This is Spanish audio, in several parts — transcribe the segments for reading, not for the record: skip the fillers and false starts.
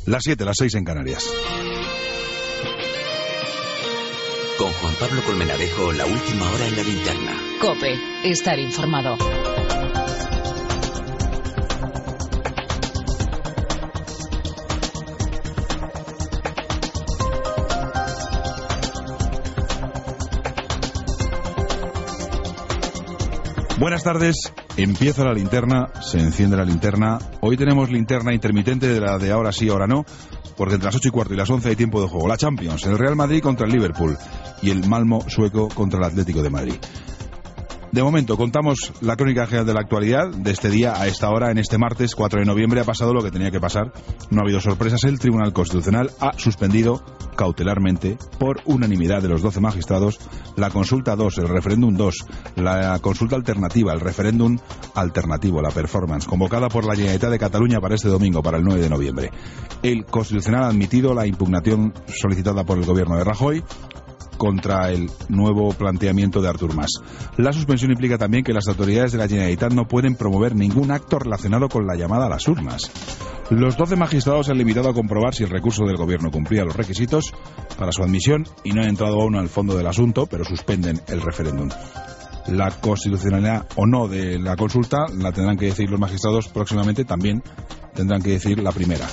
Las 7, las 6 en Canarias. Con Juan Pablo Colmenarejo, la última hora en la linterna. COPE, estar informado. Buenas tardes, empieza la linterna, se enciende la linterna. Hoy tenemos linterna intermitente de la de ahora sí, ahora no, porque entre las 8:15 y las 11 hay tiempo de juego. La Champions, el Real Madrid contra el Liverpool y el Malmo sueco contra el Atlético de Madrid. De momento, contamos la crónica general de la actualidad de este día a esta hora, en este martes 4 de noviembre. Ha pasado lo que tenía que pasar, no ha habido sorpresas. El Tribunal Constitucional ha suspendido cautelarmente, por unanimidad de los 12 magistrados, la consulta 2, el referéndum 2, la consulta alternativa, el referéndum alternativo, la performance, convocada por la Generalitat de Cataluña para este domingo, para el 9 de noviembre. El Constitucional ha admitido la impugnación solicitada por el gobierno de Rajoy contra el nuevo planteamiento de Artur Mas. La suspensión implica también que las autoridades de la Generalitat no pueden promover ningún acto relacionado con la llamada a las urnas. Los 12 magistrados se han limitado a comprobar si el recurso del gobierno cumplía los requisitos para su admisión y no han entrado aún al fondo del asunto, pero suspenden el referéndum. La constitucionalidad o no de la consulta la tendrán que decir los magistrados próximamente, también tendrán que decir la primera.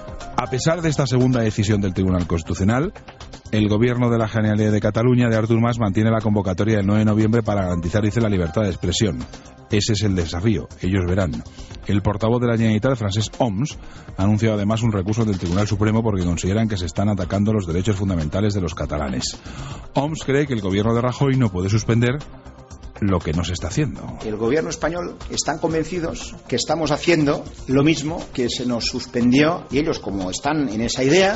A pesar de esta segunda decisión del Tribunal Constitucional, el gobierno de la Generalitat de Cataluña de Artur Mas mantiene la convocatoria del 9 de noviembre para garantizar, dice, la libertad de expresión. Ese es el desafío, ellos verán. El portavoz de la Generalitat, Francesc Homs, ha anunciado además un recurso del Tribunal Supremo porque consideran que se están atacando los derechos fundamentales de los catalanes. Homs cree que el gobierno de Rajoy no puede suspender lo que no se está haciendo. El gobierno español están convencidos que estamos haciendo lo mismo que se nos suspendió, y ellos, como están en esa idea,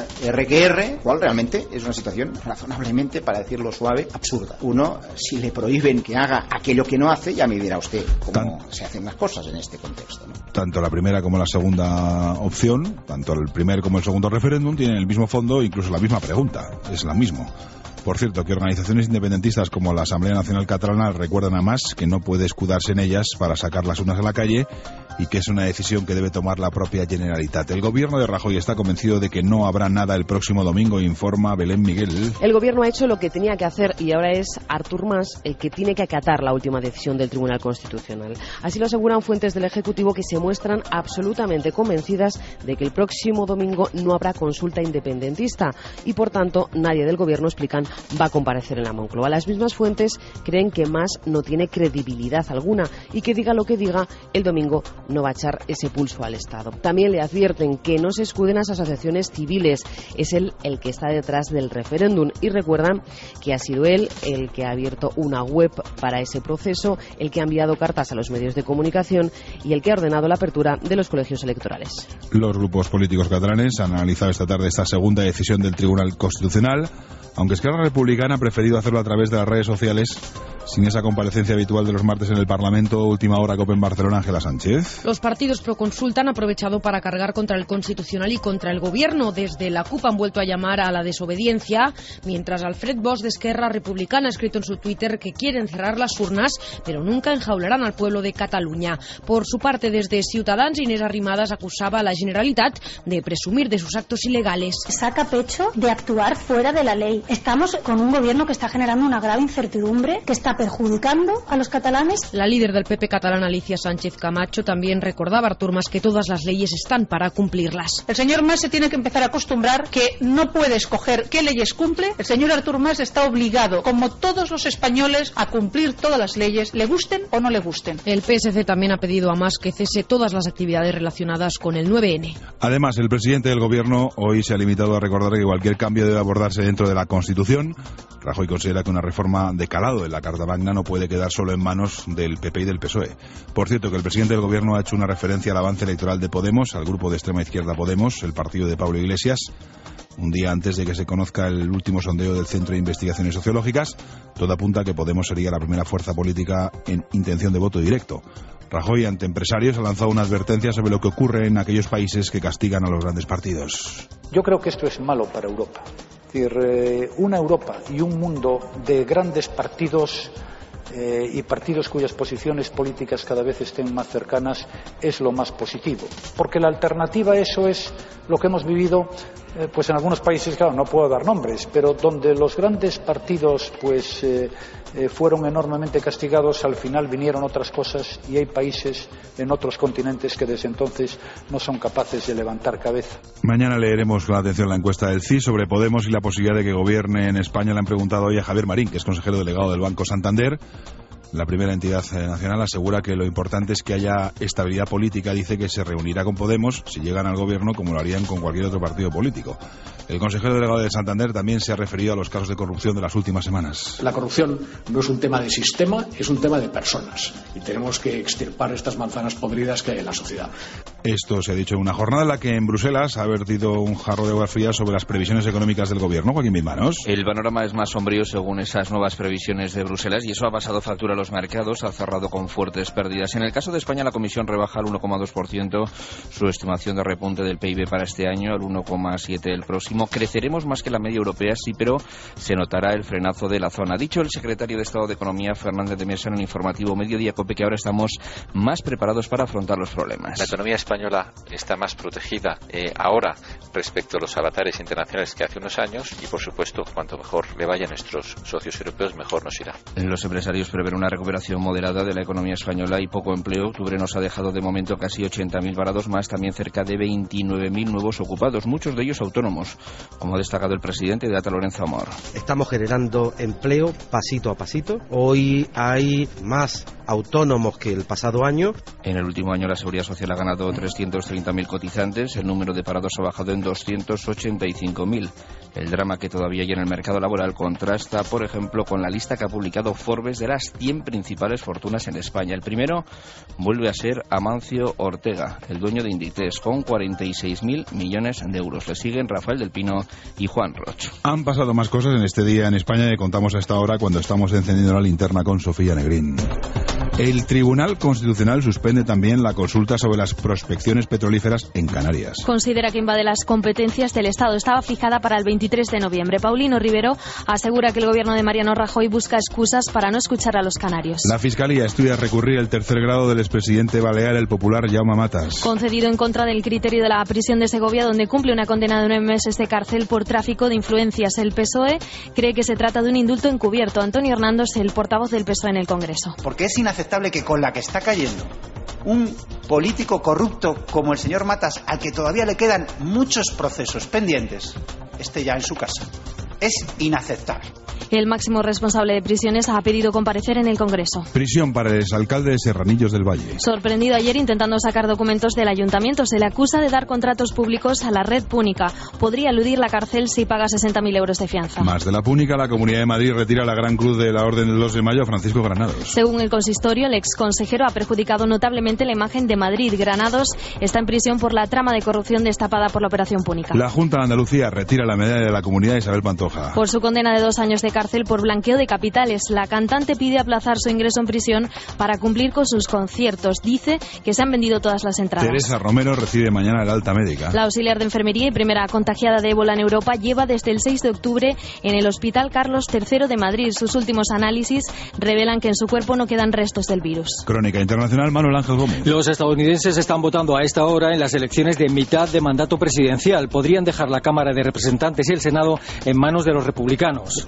R, cual realmente es una situación razonablemente, para decirlo suave, absurda. Uno, si le prohíben que haga aquello que no hace, ya me dirá usted cómo se hacen las cosas en este contexto, ¿no? Tanto la primera como la segunda opción, tanto el primer como el segundo referéndum, tienen el mismo fondo, incluso la misma pregunta, es la misma. Por cierto, que organizaciones independentistas como la Asamblea Nacional Catalana recuerdan a Mas que no puede escudarse en ellas para sacar las urnas a la calle y que es una decisión que debe tomar la propia Generalitat. El gobierno de Rajoy está convencido de que no habrá nada el próximo domingo, informa Belén Miguel. El gobierno ha hecho lo que tenía que hacer y ahora es Artur Mas el que tiene que acatar la última decisión del Tribunal Constitucional. Así lo aseguran fuentes del Ejecutivo, que se muestran absolutamente convencidas de que el próximo domingo no habrá consulta independentista y, por tanto, nadie del gobierno, explican, va a comparecer en la Moncloa. Las mismas fuentes creen que Mas no tiene credibilidad alguna y que diga lo que diga, el domingo no va a echar ese pulso al Estado. También le advierten que no se escuden las asociaciones civiles. Es él el que está detrás del referéndum y recuerdan que ha sido él el que ha abierto una web para ese proceso, el que ha enviado cartas a los medios de comunicación y el que ha ordenado la apertura de los colegios electorales. Los grupos políticos catalanes han analizado esta tarde esta segunda decisión del Tribunal Constitucional, aunque Esquerra Republicana ha preferido hacerlo a través de las redes sociales, sin esa comparecencia habitual de los martes en el Parlamento. Última hora, COPE en Barcelona, Ángela Sánchez. Los partidos pro consulta han aprovechado para cargar contra el Constitucional y contra el Gobierno. Desde la CUP han vuelto a llamar a la desobediencia, mientras Alfred Bosch de Esquerra Republicana ha escrito en su Twitter que quieren cerrar las urnas, pero nunca enjaularán al pueblo de Cataluña. Por su parte, desde Ciutadans, Inés Arrimadas acusaba a la Generalitat de presumir de sus actos ilegales. Saca pecho de actuar fuera de la ley. Estamos con un gobierno que está generando una grave incertidumbre, que está perjudicando a los catalanes. La líder del PP catalán, Alicia Sánchez Camacho, también recordaba a Artur Mas que todas las leyes están para cumplirlas. El señor Mas se tiene que empezar a acostumbrar que no puede escoger qué leyes cumple. El señor Artur Mas está obligado, como todos los españoles, a cumplir todas las leyes, le gusten o no le gusten. El PSC también ha pedido a Mas que cese todas las actividades relacionadas con el 9N. Además, el presidente del gobierno hoy se ha limitado a recordar que cualquier cambio debe abordarse dentro de la Constitución. Rajoy considera que una reforma de calado en la Carta Magna no puede quedar solo en manos del PP y del PSOE. Por cierto, que el presidente del gobierno ha hecho una referencia al avance electoral de Podemos, al grupo de extrema izquierda Podemos, el partido de Pablo Iglesias, un día antes de que se conozca el último sondeo del Centro de Investigaciones Sociológicas. Todo apunta a que Podemos sería la primera fuerza política en intención de voto directo. Rajoy, ante empresarios, ha lanzado una advertencia sobre lo que ocurre en aquellos países que castigan a los grandes partidos. Yo creo que esto es malo para Europa. Es decir, una Europa y un mundo de grandes partidos y partidos cuyas posiciones políticas cada vez estén más cercanas es lo más positivo, porque la alternativa a eso es lo que hemos vivido pues en algunos países, claro, no puedo dar nombres, pero donde los grandes partidos pues fueron enormemente castigados, al final vinieron otras cosas y hay países en otros continentes que desde entonces no son capaces de levantar cabeza. Mañana leeremos con atención la encuesta del CIS sobre Podemos y la posibilidad de que gobierne en España. Le han preguntado hoy a Javier Marín, que es consejero delegado del Banco Santander. La primera entidad nacional asegura que lo importante es que haya estabilidad política. Dice que se reunirá con Podemos si llegan al gobierno como lo harían con cualquier otro partido político. El consejero delegado de Santander también se ha referido a los casos de corrupción de las últimas semanas. La corrupción no es un tema de sistema, es un tema de personas. Y tenemos que extirpar estas manzanas podridas que hay en la sociedad. Esto se ha dicho en una jornada en la que en Bruselas ha vertido un jarro de agua fría sobre las previsiones económicas del gobierno. Joaquín Bismanos. El panorama es más sombrío según esas nuevas previsiones de Bruselas y eso ha pasado factura a los mercados, ha cerrado con fuertes pérdidas. En el caso de España, la Comisión rebaja al 1,2% su estimación de repunte del PIB para este año, al 1,7% el próximo. Creceremos más que la media europea, sí, pero se notará el frenazo de la zona. Ha dicho el secretario de Estado de Economía, Fernández de Mesa, en el informativo Mediodía COPE, que ahora estamos más preparados para afrontar los problemas. La economía española está más protegida ahora respecto a los avatares internacionales que hace unos años y, por supuesto, cuanto mejor le vaya a nuestros socios europeos, mejor nos irá. Los empresarios prevén una recuperación moderada de la economía española y poco empleo. Octubre nos ha dejado de momento casi 80.000 parados más, también cerca de 29.000 nuevos ocupados, muchos de ellos autónomos, como ha destacado el presidente de ATA, Lorenzo Amor. Estamos generando empleo pasito a pasito. Hoy hay más autónomos que el pasado año. En el último año la Seguridad Social ha ganado 330.000 cotizantes, el número de parados ha bajado en 285.000. El drama que todavía hay en el mercado laboral contrasta, por ejemplo, con la lista que ha publicado Forbes de las 100 principales fortunas en España. El primero vuelve a ser Amancio Ortega, el dueño de Inditex, con 46.000 millones de euros. Le siguen Rafael del Pino y Juan Roch. Han pasado más cosas en este día en España y contamos a esta hora cuando estamos encendiendo la linterna con Sofía Negrín. El Tribunal Constitucional suspende también la consulta sobre las prospecciones petrolíferas en Canarias. Considera que invade las competencias del Estado. Estaba fijada para el 23 de noviembre. Paulino Rivero asegura que el gobierno de Mariano Rajoy busca excusas para no escuchar a los canarios. La Fiscalía estudia recurrir el tercer grado del expresidente balear, el popular Jaume Matas. Concedido en contra del criterio de la prisión de Segovia, donde cumple una condena de 9 meses de cárcel por tráfico de influencias. El PSOE cree que se trata de un indulto encubierto. Antonio Hernández, el portavoz del PSOE en el Congreso. Porque es inaceptable que con la que está cayendo un político corrupto como el señor Matas, al que todavía le quedan muchos procesos pendientes, esté ya en su casa. Es inaceptable. El máximo responsable de prisiones ha pedido comparecer en el Congreso. Prisión para el exalcalde de Serranillos del Valle. Sorprendido ayer intentando sacar documentos del ayuntamiento, se le acusa de dar contratos públicos a la red Púnica. Podría eludir la cárcel si paga 60.000 euros de fianza. Más de la Púnica, la Comunidad de Madrid retira la Gran Cruz de la Orden del 2 de mayo a Francisco Granados. Según el consistorio, el exconsejero ha perjudicado notablemente la imagen de Madrid. Granados está en prisión por la trama de corrupción destapada por la Operación Púnica. La Junta de Andalucía retira la medalla de la Comunidad de Isabel Pantoja. Por su condena de 2 años de cárcel por blanqueo de capitales, la cantante pide aplazar su ingreso en prisión para cumplir con sus conciertos. Dice que se han vendido todas las entradas. Teresa Romero recibe mañana el alta médica. La auxiliar de enfermería y primera contagiada de ébola en Europa lleva desde el 6 de octubre en el Hospital Carlos III de Madrid. Sus últimos análisis revelan que en su cuerpo no quedan restos del virus. Crónica Internacional, Manuel Ángel Gómez. Los estadounidenses están votando a esta hora en las elecciones de mitad de mandato presidencial. Podrían dejar la Cámara de Representantes y el Senado en manos de los republicanos.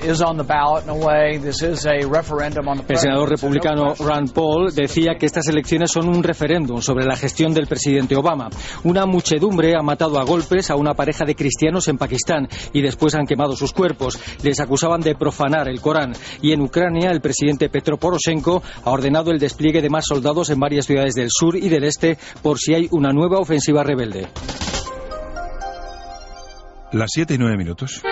El senador republicano Rand Paul decía que estas elecciones son un referéndum sobre la gestión del presidente Obama. Una muchedumbre ha matado a golpes a una pareja de cristianos en Pakistán y después han quemado sus cuerpos. Les acusaban de profanar el Corán. Y en Ucrania, el presidente Petro Poroshenko ha ordenado el despliegue de más soldados en varias ciudades del sur y del este por si hay una nueva ofensiva rebelde. Las 7:09.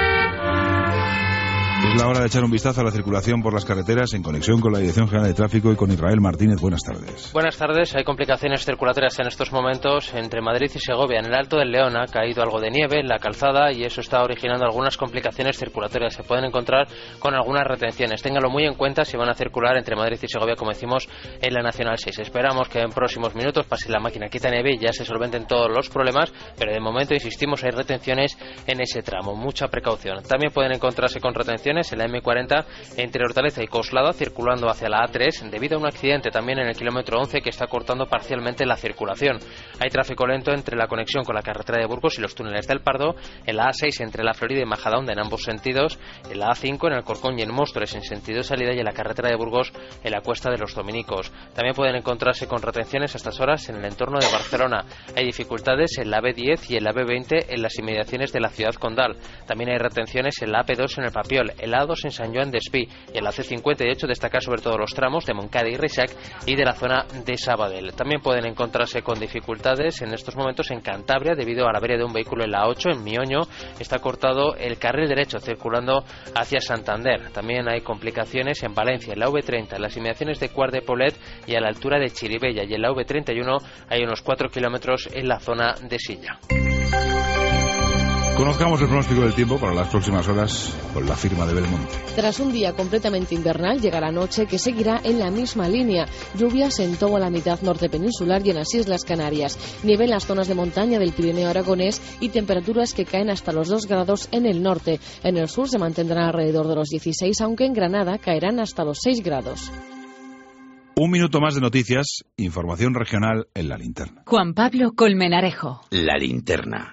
Es la hora de echar un vistazo a la circulación por las carreteras en conexión con la Dirección General de Tráfico y con Israel Martínez. Buenas tardes. Buenas tardes. Hay complicaciones circulatorias en estos momentos entre Madrid y Segovia. En el Alto del León ha caído algo de nieve en la calzada y eso está originando algunas complicaciones circulatorias. Se pueden encontrar con algunas retenciones. Ténganlo muy en cuenta si van a circular entre Madrid y Segovia, como decimos, en la Nacional 6. Esperamos que en próximos minutos pase la máquina quita nieve y ya se solventen todos los problemas, pero de momento, insistimos, hay retenciones en ese tramo. Mucha precaución. También pueden encontrarse con retenciones retenciones en la M40 entre Hortaleza y Coslada, circulando hacia la A3 debido a un accidente también en el kilómetro 11 que está cortando parcialmente la circulación. Hay tráfico lento entre la conexión con la carretera de Burgos y los túneles del Pardo, en la A6 entre la Florida y Majadahonda en ambos sentidos, en la A5 en el Corcón y en Móstoles en sentido de salida y en la carretera de Burgos en la Cuesta de los Dominicos. También pueden encontrarse con retenciones a estas horas en el entorno de Barcelona. Hay dificultades en la B10 y en la B20 en las inmediaciones de la ciudad condal. También hay retenciones en la AP2 en el Papiol, en la A2 en San Joan d'Espí y en la C58 destaca sobre todo los tramos de Montcada y Reixac y de la zona de Sabadell. También pueden encontrarse con dificultades en estos momentos en Cantabria debido a la avería de un vehículo en la A8 en Mioño. Está cortado el carril derecho circulando hacia Santander. También hay complicaciones en Valencia, en la V30, en las inmediaciones de Quart de Poblet y a la altura de Chirivella, y en la V31 hay unos 4 kilómetros en la zona de Silla. Conozcamos el pronóstico del tiempo para las próximas horas con la firma de Belmonte. Tras un día completamente invernal, llega la noche que seguirá en la misma línea. Lluvias en toda la mitad norte peninsular y en las Islas Canarias. Nieve en las zonas de montaña del Pirineo aragonés y temperaturas que caen hasta los 2 grados en el norte. En el sur se mantendrán alrededor de los 16, aunque en Granada caerán hasta los 6 grados. Un minuto más de noticias, información regional en La Linterna. Juan Pablo Colmenarejo. La Linterna.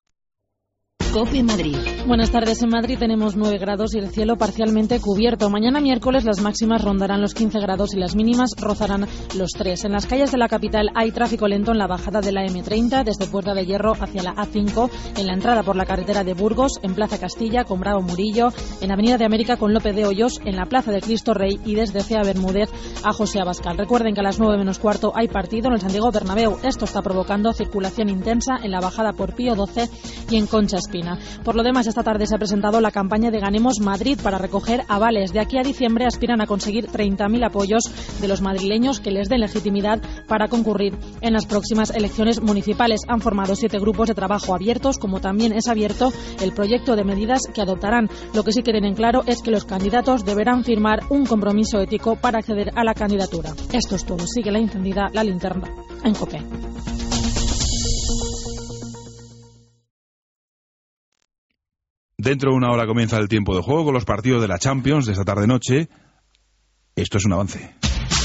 COPE Madrid. Buenas tardes. En Madrid tenemos 9 grados y el cielo parcialmente cubierto. Mañana miércoles las máximas rondarán los 15 grados y las mínimas rozarán los 3. En las calles de la capital hay tráfico lento en la bajada de la M30 desde Puerta de Hierro hacia la A5, en la entrada por la carretera de Burgos, en Plaza Castilla con Bravo Murillo, en Avenida de América con Lope de Hoyos, en la Plaza de Cristo Rey y desde Cea Bermúdez a José Abascal. Recuerden que a las 9 menos cuarto hay partido en el Santiago Bernabéu. Esto está provocando circulación intensa en la bajada por Pío XII y en Concha Espina. Por lo demás, esta tarde se ha presentado la campaña de Ganemos Madrid para recoger avales. De aquí a diciembre aspiran a conseguir 30.000 apoyos de los madrileños que les den legitimidad para concurrir en las próximas elecciones municipales. Han formado 7 grupos de trabajo abiertos, como también es abierto el proyecto de medidas que adoptarán. Lo que sí que tienen claro es que los candidatos deberán firmar un compromiso ético para acceder a la candidatura. Esto es todo. Sigue la encendida la linterna en COPE. Dentro de una hora comienza el tiempo de juego con los partidos de la Champions de esta tarde-noche. Esto es un avance.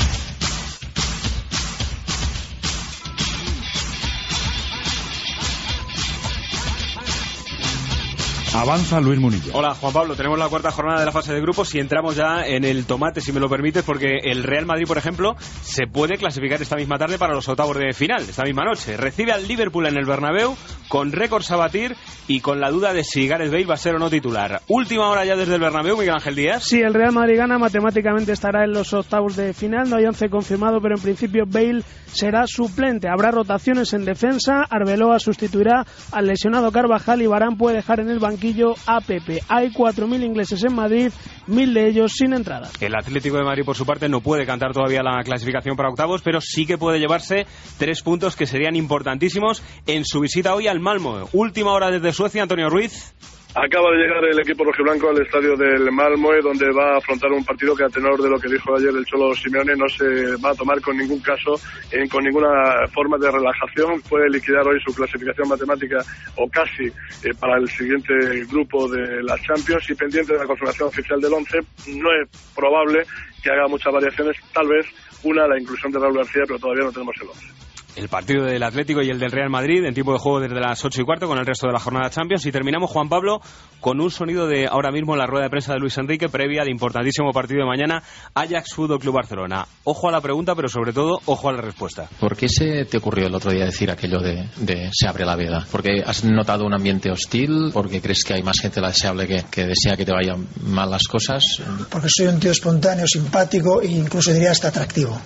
Avanza Luis Munillo. Hola Juan Pablo, tenemos la cuarta jornada de la fase de grupos y entramos ya en el tomate, si me lo permites, porque el Real Madrid, por ejemplo, se puede clasificar esta misma tarde para los octavos de final, esta misma noche. Recibe al Liverpool en el Bernabéu con récords a batir y con la duda de si Gareth Bale va a ser o no titular. Última hora ya desde el Bernabéu, Miguel Ángel Díaz. Sí, el Real Madrid gana, matemáticamente estará en los octavos de final, no hay 11 confirmado, pero en principio Bale será suplente. Habrá rotaciones en defensa, Arbeloa sustituirá al lesionado Carvajal y Varane puede dejar en el banquillo a Pepe. Hay 4.000 ingleses en Madrid, 1.000 de ellos sin entradas. El Atlético de Madrid, por su parte, no puede cantar todavía la clasificación para octavos, pero sí que puede llevarse 3 puntos que serían importantísimos en su visita hoy al Malmö. Última hora desde Suecia, Antonio Ruiz. Acaba de llegar el equipo rojiblanco al estadio del Malmö, donde va a afrontar un partido que, a tenor de lo que dijo ayer el Cholo Simeone, no se va a tomar con ningún caso, con ninguna forma de relajación. Puede liquidar hoy su clasificación matemática o casi para el siguiente grupo de la Champions, y pendiente de la confirmación oficial del 11. No es probable que haga muchas variaciones, tal vez la inclusión de Raúl García, pero todavía no tenemos el 11. El partido del Atlético y el del Real Madrid en tiempo de juego desde las 8:15 con el resto de la jornada Champions. Y terminamos, Juan Pablo, con un sonido de ahora mismo en la rueda de prensa de Luis Enrique previa al importantísimo partido de mañana, Ajax Fútbol Club Barcelona. Ojo a la pregunta, pero sobre todo ojo a la respuesta. ¿Por qué se te ocurrió el otro día decir aquello de se abre la veda? ¿Porque has notado un ambiente hostil? ¿Porque crees que hay más gente deseable que desea que te vayan mal las cosas? Porque soy un tío espontáneo, simpático e incluso diría hasta atractivo.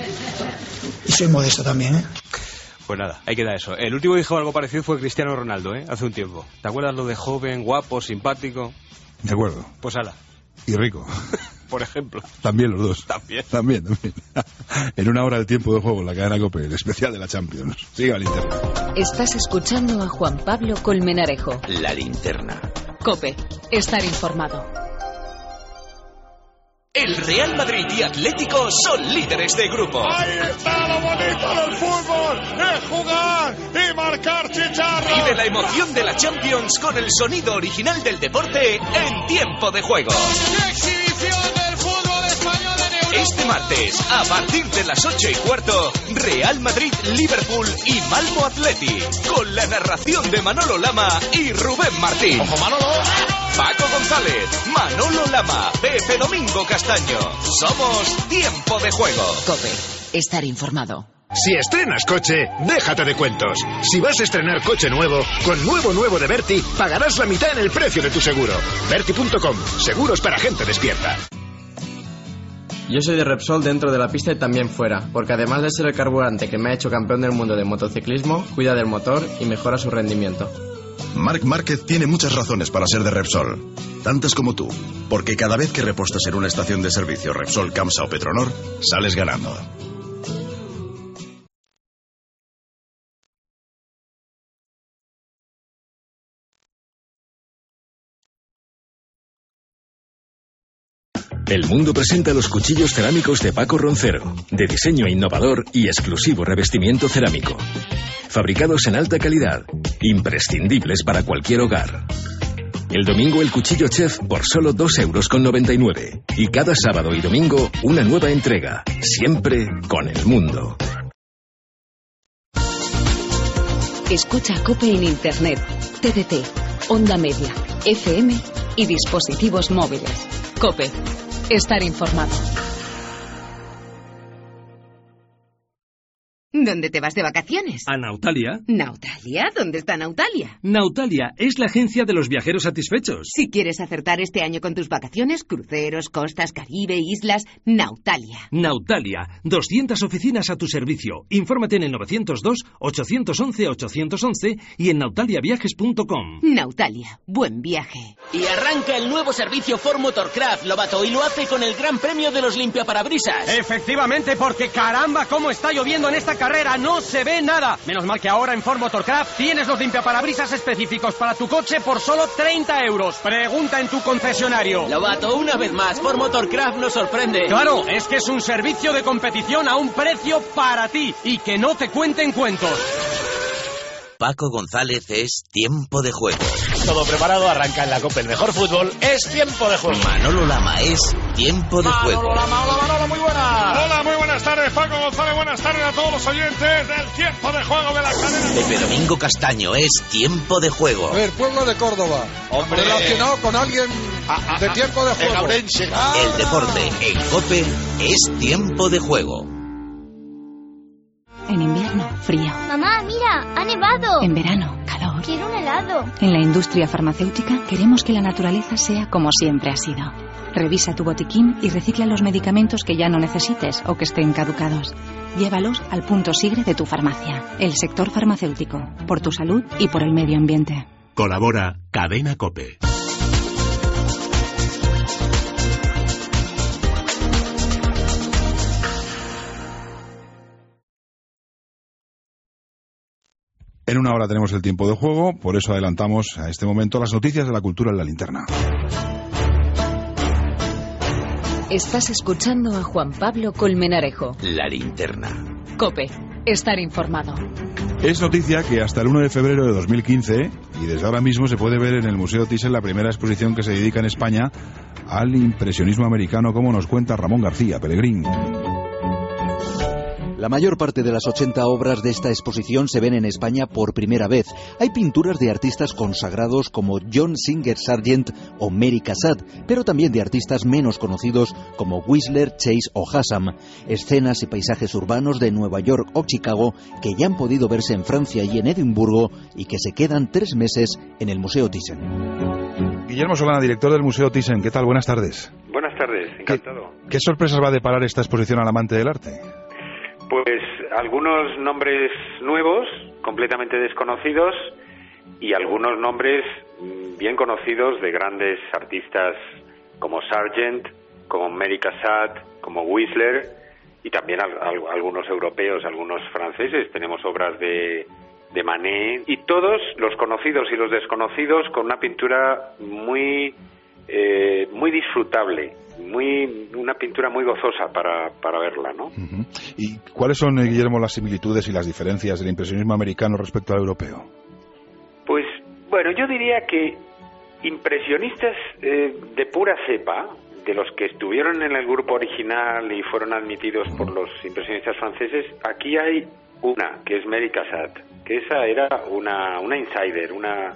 Y soy modesto también, ¿eh? Pues nada, ahí queda eso. El último que dijo algo parecido fue Cristiano Ronaldo, hace un tiempo. ¿Te acuerdas lo de joven, guapo, simpático? De acuerdo. Pues ala. Y rico. Por ejemplo. También los dos. También. En una hora el tiempo de juego en la cadena COPE, el especial de la Champions. Siga la linterna. Estás escuchando a Juan Pablo Colmenarejo. La Linterna. COPE. Estar informado. El Real Madrid y Atlético son líderes de grupo. Ahí está lo bonito del fútbol, es jugar y marcar chicharros. Vive la emoción de la Champions con el sonido original del deporte en Tiempo de Juego. ¡Qué exhibición del fútbol español en Europa! Este martes, a partir de las 8:15, Real Madrid, Liverpool y Malmo Athletic, con la narración de Manolo Lama y Rubén Martín. ¡Ojo, Manolo! Paco González, Manolo Lama, Pepe Domingo Castaño. Somos Tiempo de Juego. COPE. Estar informado. Si estrenas coche, déjate de cuentos. Si vas a estrenar coche nuevo, con nuevo de Berti, pagarás la mitad en el precio de tu seguro. Berti.com. Seguros para gente despierta. Yo soy de Repsol dentro de la pista y también fuera, porque además de ser el carburante que me ha hecho campeón del mundo de motociclismo, cuida del motor y mejora su rendimiento. Marc Márquez tiene muchas razones para ser de Repsol, tantas como tú, porque cada vez que repostas en una estación de servicio Repsol, Camsa o Petronor, sales ganando. El Mundo presenta los cuchillos cerámicos de Paco Roncero, de diseño innovador y exclusivo revestimiento cerámico. Fabricados en alta calidad, imprescindibles para cualquier hogar. El domingo el cuchillo chef por solo 2,99 €. Y cada sábado y domingo una nueva entrega, siempre con El Mundo. Escucha COPE en Internet, TDT, Onda Media, FM y dispositivos móviles. COPE. Estar informado. ¿Dónde te vas de vacaciones? A Nautalia. ¿Nautalia? ¿Dónde está Nautalia? Nautalia es la agencia de los viajeros satisfechos. Si quieres acertar este año con tus vacaciones, cruceros, costas, Caribe, islas, Nautalia. Nautalia, 200 oficinas a tu servicio. Infórmate en el 902-811-811 y en nautaliaviajes.com. Nautalia, buen viaje. Y arranca el nuevo servicio Ford Motorcraft, Lobato, y lo hace con el gran premio de los limpiaparabrisas. Efectivamente, porque caramba, cómo está lloviendo en esta carrera, no se ve nada. Menos mal que ahora en Ford Motorcraft tienes los limpiaparabrisas específicos para tu coche por solo 30 €. Pregunta en tu concesionario. Lobato, una vez más, Ford Motorcraft nos sorprende. Claro, es que es un servicio de competición a un precio para ti y que no te cuenten cuentos. Paco González es Tiempo de Juego. Todo preparado, arranca en la COPE el mejor fútbol, es Tiempo de Juego. Manolo Lama es Tiempo de Juego. Hola Manolo, muy buenas. Hola, muy buenas tardes, Paco González, buenas tardes a todos los oyentes del Tiempo de Juego de la cadena. Pepe Domingo Castaño es Tiempo de Juego. A ver, pueblo de Córdoba. Hombre. Relacionado con alguien de Tiempo de Juego. El deporte en COPE es Tiempo de Juego. En invierno, frío. Mamá, mira, ha nevado. En verano, calor. Quiero un helado. En la industria farmacéutica queremos que la naturaleza sea como siempre ha sido. Revisa tu botiquín y recicla los medicamentos que ya no necesites o que estén caducados. Llévalos al punto SIGRE de tu farmacia. El sector farmacéutico, por tu salud y por el medio ambiente. Colabora Cadena COPE. En una hora tenemos el tiempo de juego, por eso adelantamos a este momento las noticias de la cultura en la linterna. Estás escuchando a Juan Pablo Colmenarejo. La linterna. COPE. Estar informado. Es noticia que hasta el 1 de febrero de 2015, y desde ahora mismo, se puede ver en el Museo Thyssen la primera exposición que se dedica en España al impresionismo americano, como nos cuenta Ramón García Pellegrín. La mayor parte de las 80 obras de esta exposición se ven en España por primera vez. Hay pinturas de artistas consagrados como John Singer Sargent o Mary Cassatt, pero también de artistas menos conocidos como Whistler, Chase o Hassam. Escenas y paisajes urbanos de Nueva York o Chicago que ya han podido verse en Francia y en Edimburgo y que se quedan 3 meses en el Museo Thyssen. Guillermo Solana, director del Museo Thyssen. ¿Qué tal? Buenas tardes. Buenas tardes, encantado. ¿Qué sorpresas va a deparar esta exposición al amante del arte? Pues algunos nombres nuevos, completamente desconocidos, y algunos nombres bien conocidos de grandes artistas como Sargent, como Mary Cassatt, como Whistler, y también algunos europeos, algunos franceses. Tenemos obras de Manet, y todos los conocidos y los desconocidos con una pintura muy muy disfrutable, una pintura muy gozosa para verla, ¿no? ¿Y cuáles son, Guillermo, las similitudes y las diferencias del impresionismo americano respecto al europeo? Pues, bueno, yo diría que impresionistas de pura cepa, de los que estuvieron en el grupo original y fueron admitidos por los impresionistas franceses, aquí hay una, que es Mary Cassatt, que esa era una insider,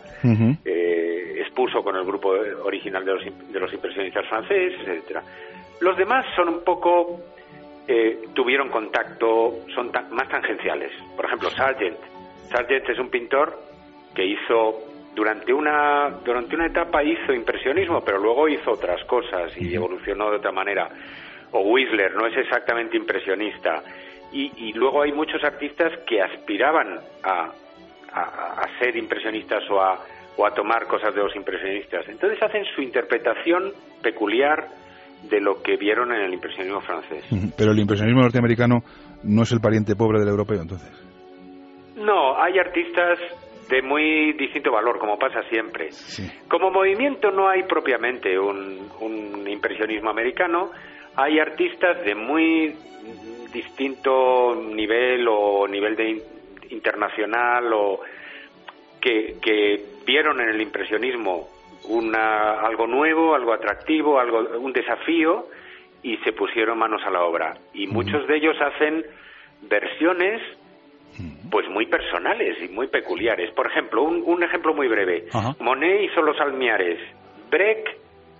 expuso con el grupo original de los impresionistas franceses, etcétera. Los demás son un poco, tuvieron contacto, son más tangenciales. Por ejemplo, Sargent es un pintor que hizo durante una etapa hizo impresionismo, pero luego hizo otras cosas y evolucionó de otra manera. O Whistler no es exactamente impresionista. Y luego hay muchos artistas que aspiraban a ser impresionistas o a tomar cosas de los impresionistas. Entonces hacen su interpretación peculiar de lo que vieron en el impresionismo francés. Pero el impresionismo norteamericano no es el pariente pobre del europeo, entonces. No, hay artistas de muy distinto valor, como pasa siempre. Sí. Como movimiento no hay propiamente un impresionismo americano, hay artistas de muy distinto nivel o nivel de internacional o que vieron en el impresionismo algo nuevo, algo atractivo, un desafío y se pusieron manos a la obra. Y muchos de ellos hacen versiones pues muy personales y muy peculiares. Por ejemplo, un ejemplo muy breve. Monet hizo los almiares. Breck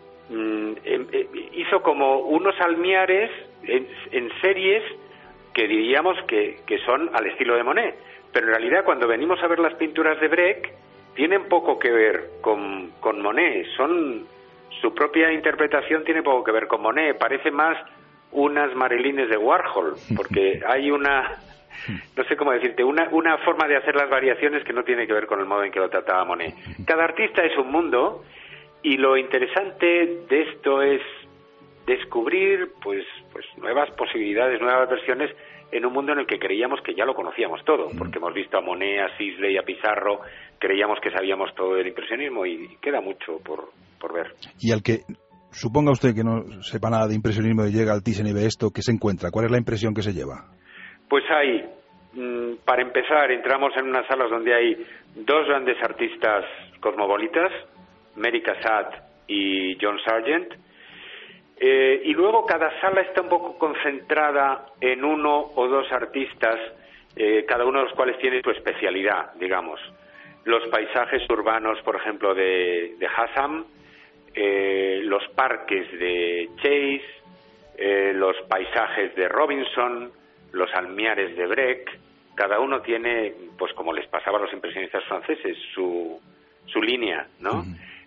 hizo como unos almiares en series que diríamos que son al estilo de Monet. Pero en realidad cuando venimos a ver las pinturas de Breck tienen poco que ver con Monet. Su propia interpretación tiene poco que ver con Monet. Parece más unas Marilines de Warhol, porque hay no sé cómo decirte, una forma de hacer las variaciones que no tiene que ver con el modo en que lo trataba Monet. Cada artista es un mundo y lo interesante de esto es descubrir pues nuevas posibilidades, nuevas versiones en un mundo en el que creíamos que ya lo conocíamos todo, porque hemos visto a Monet, a Sisley, a Pizarro, creíamos que sabíamos todo del impresionismo y queda mucho por ver. Y al que suponga usted que no sepa nada de impresionismo y llega al Thyssen y ve esto, ¿qué se encuentra? ¿Cuál es la impresión que se lleva? Pues hay, para empezar, entramos en unas salas donde hay dos grandes artistas cosmopolitas, Mary Cassatt y John Sargent, y luego cada sala está un poco concentrada en uno o dos artistas, cada uno de los cuales tiene su especialidad, digamos. Los paisajes urbanos, por ejemplo, de Hassam, los parques de Chase, los paisajes de Robinson, los almiares de Breck. Cada uno tiene, pues como les pasaba a los impresionistas franceses, su línea, ¿no?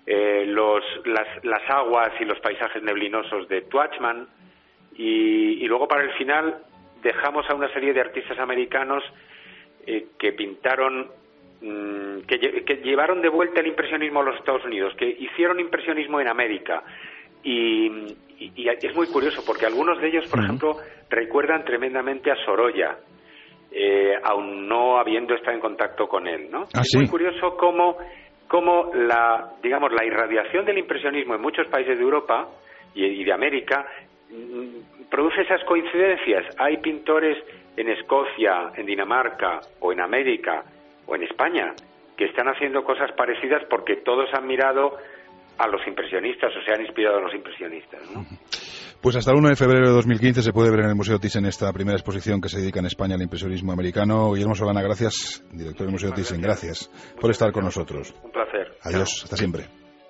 Las aguas y los paisajes neblinosos de Twachtman y luego para el final dejamos a una serie de artistas americanos que pintaron que llevaron de vuelta el impresionismo a los Estados Unidos, que hicieron impresionismo en América y es muy curioso porque algunos de ellos, por ejemplo, recuerdan tremendamente a Sorolla, aún no habiendo estado en contacto con él, ¿no? Es muy curioso cómo la irradiación del impresionismo en muchos países de Europa y de América produce esas coincidencias. Hay pintores en Escocia, en Dinamarca o en América o en España que están haciendo cosas parecidas porque todos han mirado a los impresionistas o se han inspirado en los impresionistas, ¿no? Pues hasta el 1 de febrero de 2015 se puede ver en el Museo Thyssen esta primera exposición que se dedica en España al impresionismo americano. Guillermo Solana, gracias, director del Museo Thyssen. Gracias por estar con nosotros. Un placer. Adiós, hasta siempre.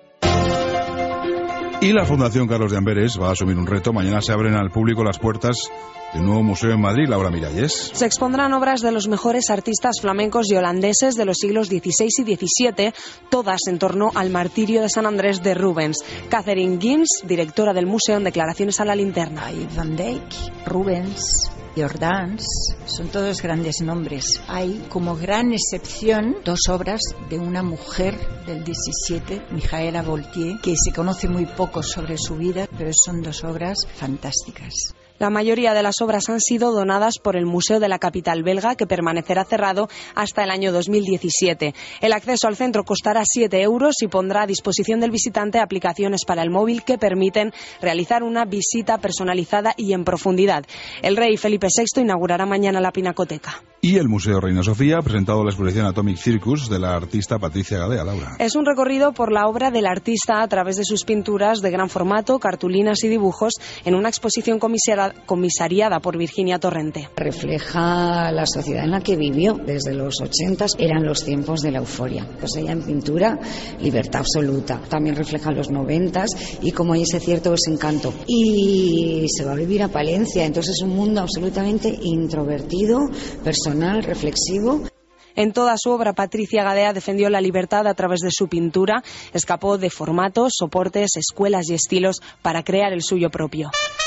Y la Fundación Carlos de Amberes va a asumir un reto. Mañana se abren al público las puertas de un nuevo museo en Madrid. Laura Miralles. Se expondrán obras de los mejores artistas flamencos y holandeses de los siglos XVI y XVII, todas en torno al martirio de San Andrés de Rubens. Catherine Gims, directora del museo, en declaraciones a La Linterna. Hay Van Dyck, Rubens, Jordans, son todos grandes nombres. Hay como gran excepción dos obras de una mujer del XVII, Mijaela Voltier, que se conoce muy poco sobre su vida, pero son dos obras fantásticas. La mayoría de las obras han sido donadas por el Museo de la capital belga, que permanecerá cerrado hasta el año 2017. El acceso al centro costará 7 euros y pondrá a disposición del visitante aplicaciones para el móvil que permiten realizar una visita personalizada y en profundidad. El rey Felipe VI inaugurará mañana la Pinacoteca. Y el Museo Reina Sofía ha presentado la exposición Atomic Circus de la artista Patricia Gadea. Laura. Es un recorrido por la obra del artista a través de sus pinturas de gran formato, cartulinas y dibujos en una exposición comisariada por Virginia Torrente. Refleja la sociedad en la que vivió desde los 80, eran los tiempos de la euforia. Pues ella en pintura, libertad absoluta. También refleja los 90 y como hay ese cierto desencanto. Y se va a vivir a Palencia, entonces es un mundo absolutamente introvertido, personal, reflexivo. En toda su obra, Patricia Gadea defendió la libertad a través de su pintura, escapó de formatos, soportes, escuelas y estilos para crear el suyo propio.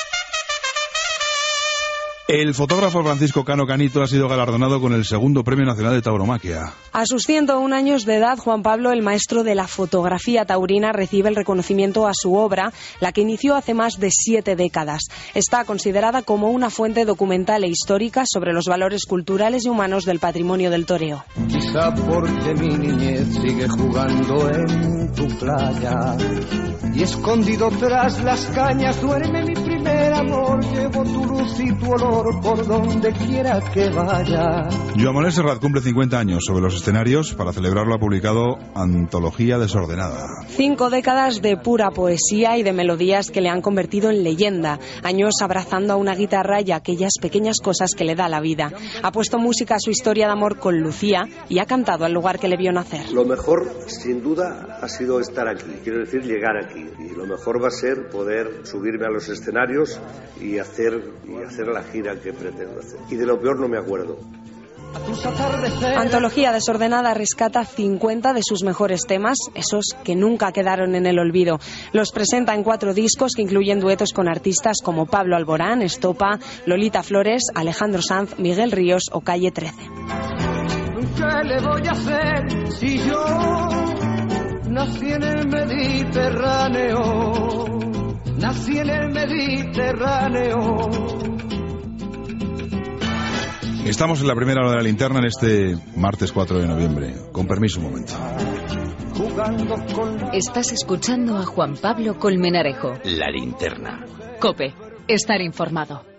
El fotógrafo Francisco Cano Canito ha sido galardonado con el segundo Premio Nacional de Tauromaquia. A sus 101 años de edad, Juan Pablo, el maestro de la fotografía taurina, recibe el reconocimiento a su obra, la que inició hace más de 7 décadas. Está considerada como una fuente documental e histórica sobre los valores culturales y humanos del patrimonio del toreo. Quizá porque mi niñez sigue jugando en tu playa y escondido tras las cañas duerme mi primer amor. Llevo tu luz y tu olor por donde quiera que vaya. Joan Manuel Serrat cumple 50 años. Sobre los escenarios. Para celebrarlo ha publicado Antología Desordenada. 5 décadas de pura poesía y de melodías que le han convertido en leyenda. Años abrazando a una guitarra y aquellas pequeñas cosas que le da la vida. Ha puesto música a su historia de amor con Lucía y ha cantado al lugar que le vio nacer. Lo mejor, sin duda, ha sido estar aquí. Quiero decir, llegar aquí. Y lo mejor va a ser poder subirme a los escenarios y hacer la gira que pretendo hacer. Y de lo peor no me acuerdo. Antología Desordenada rescata 50 de sus mejores temas, esos que nunca quedaron en el olvido. Los presenta en 4 discos que incluyen duetos con artistas como Pablo Alborán, Estopa, Lolita Flores, Alejandro Sanz, Miguel Ríos o Calle 13. ¿Qué le voy a hacer si yo nací en el Mediterráneo? Nací en el Mediterráneo. Estamos en la primera hora de la linterna en este martes 4 de noviembre. Con permiso, un momento. Estás escuchando a Juan Pablo Colmenarejo. La linterna. COPE. Estar informado.